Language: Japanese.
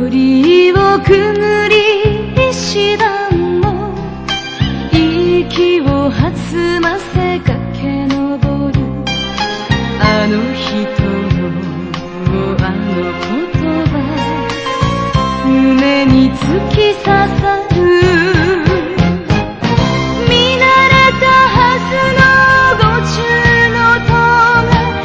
鳥居をくぐり石段の息を弾ませ駆け上るあの人のあの言葉胸に突き刺さ